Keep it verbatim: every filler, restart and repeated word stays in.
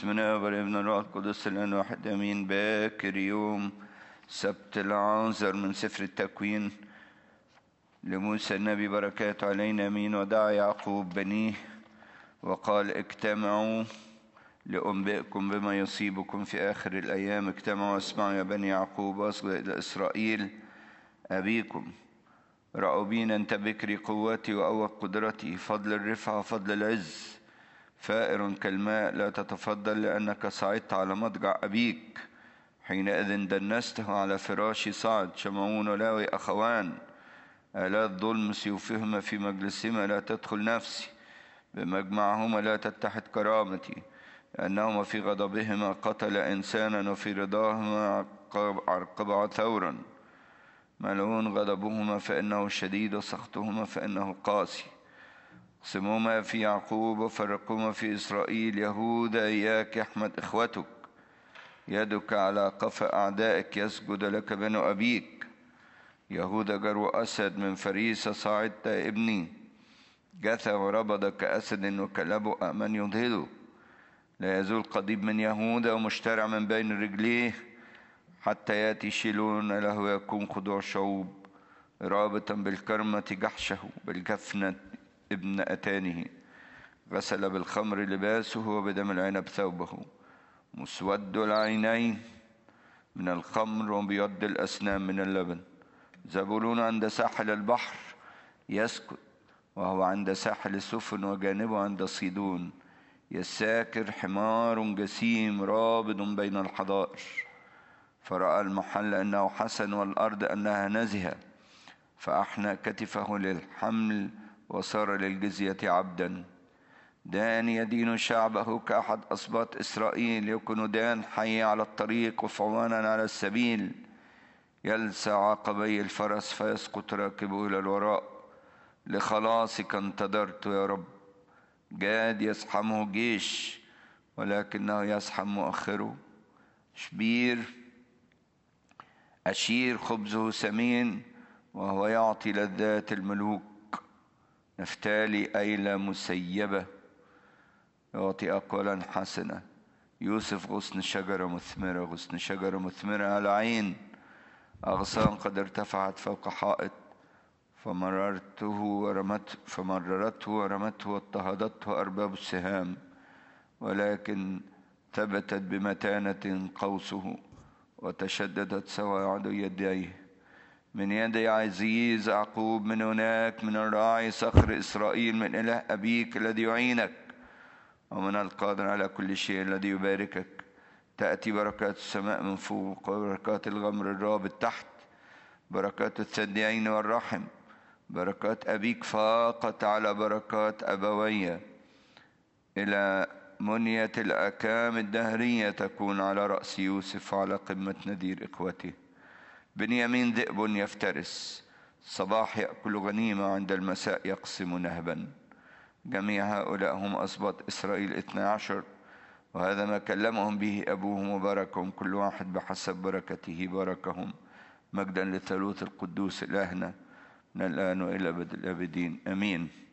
بسم الله والابن والروح القدس الآن واحد آمين. باكر يوم سبت العازر من سفر التكوين لموسى النبي بركات علينا آمين. ودعا يعقوب بنيه وقال اجتمعوا لأنبئكم بما يصيبكم في آخر الأيام. اجتمعوا واسمعوا يا بني يعقوب واصغوا إلى إسرائيل أبيكم. رأوا بينا أنت بكري قوتي وأوى قدرتي، فضل الرفعة وفضل العز، فائر كالماء لا تتفضل لأنك صعدت على مضجع أبيك. حينئذ دنسته على فراشي صعد. شمعون ولاوي أخوان، آلات ظلم سيوفهما في مجلسهما لا تدخل نفسي، بمجمعهما لا تتحد كرامتي، لأنهما في غضبهما قتل إنسانا وفي رضاهما عرقبا ثورا. ملعون غضبهما فإنه شديد وسخطهما فإنه قاسي. اقسموما في يعقوب وفرقوما في إسرائيل. يهوذا إياك يحمد إخوتك، يدك على قفا أعدائك يسجد لك بنو أبيك. يهوذا جرو أسد من فريسة صعدت ابني، جثى وربض كأسد وكلبؤ من يضهده. لا يزول قضيب من يهوذا ومشترع من بين رجليه، حتى يأتي شيلون له يكون خضوع شعوب. رابطا بالكرمة جحشه، بالجفنة ابن أتانه. غسل بالخمر لباسه وبدم العنب ثوبه. مسود العينين من الخمر وبيض الأسنان من اللبن. زبولون عند ساحل البحر يسكت، وهو عند ساحل السفن وجانبه عند صيدون. يساكر حمار جسيم رابض بين الحضائر. فرأى المحل أنه حسن والأرض أنها نزهة، فأحنى كتفه للحمل وصار للجزية عبدا. دان يدين شعبه كأحد أسباط إسرائيل. يكون دان حي على الطريق وفوانا على السبيل. يلسع عقبي الفرس فيسقط راكبه إلى الوراء. لخلاصك انتظرت يا رب. جاد يزحمه جيش ولكنه يزحم مؤخره. شبير أشير خبزه سمين وهو يعطي لذات الملوك. نفتالي أيلة مسيبة يعطي أقوالا حسنة. يوسف غصن شجرة مثمرة، غصن شجرة مثمرة على عين. أغصان قد ارتفعت فوق حائط، فمررته ورمته فمررته ورمته واضطهدته أرباب السهام. ولكن ثبتت بمتانة قوسه، وتشددت سواعد يديه. من يد عزيز يعقوب، من هناك من الراعي صخر إسرائيل، من إله أبيك الذي يعينك، ومن القادر على كل شيء الذي يباركك. تأتي بركات السماء من فوق وبركات الغمر الرابط تحت. بركات الثديين والرحم. بركات أبيك فاقت على بركات أبوية، إلى منية الأكام الدهرية تكون على رأس يوسف وعلى قمة نذير إخوته. بنيامين ذئب يفترس، الصباح يأكل غنيمة، عند المساء يقسم نهبا. جميع هؤلاء هم أسباط إسرائيل اثنى عشر، وهذا ما كلمهم به أبوهم وباركهم، كل واحد بحسب بركته باركهم. مجدا للثالوث القدوس إلهنا من الآن وإلى أبد الآبدين آمين.